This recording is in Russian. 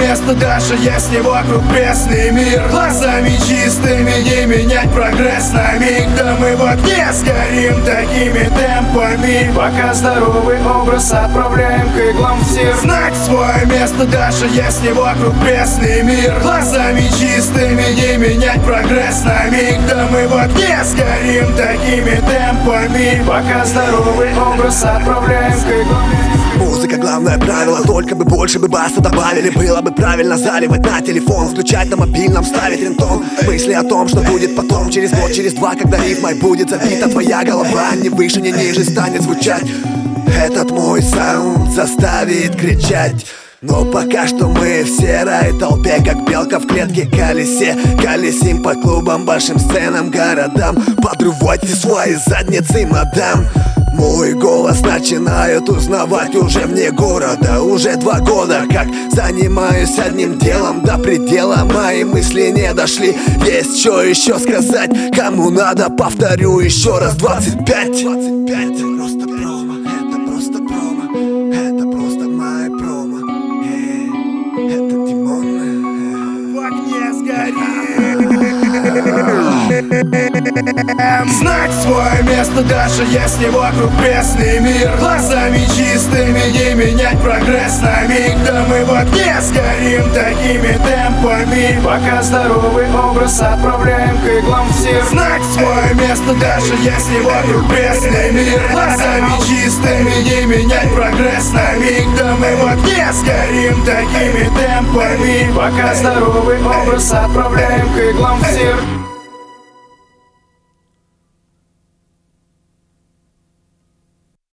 место, даже если вокруг пресный мир. Глазами чистыми не менять прогресс на миг. Да мы в огне сгорим такими темпами, пока здоровый образ отправляем к иглам в сир. Знать свое место, даже если вокруг пресный мир. Глазами чистыми не менять прогресс на миг. Да мы в огне сгорим такими темпами, пока здоровый образ отправляем к иглам. Музыка — главное правило, только бы больше бы баса добавили. Было бы правильно заливать на телефон, включать на мобильном, ставить рингтон. Мысли о том, что будет потом, через год, через два, когда рифмой будет забита твоя голова. Ни выше, ни ниже станет звучать. Этот мой саунд заставит кричать. Но пока что мы в серой толпе, как белка в клетке колесе. Колесим по клубам, большим сценам, городам. Подрывайте свои задницы, мадам. Мой голос начинают узнавать уже вне города. Уже 2 года как занимаюсь одним делом. До предела мои мысли не дошли. Есть что еще сказать, кому надо, повторю еще раз. 25. Просто промо, это просто промо. Это просто моя промо. Это Димон. В огне сгорим. Знать свое место, даже если вокруг пресный мир. Глазами чистыми не менять прогресс на миг. Да мы в огне сгорим такими темпами, пока здоровый образ отправляем к иглам в сир. Знать свое место, даже если вокруг пресный мир. Глазами чистыми не менять прогресс на миг. Да мы в огне сгорим такими темпами, пока здоровый образ отправляем к иглам в сир.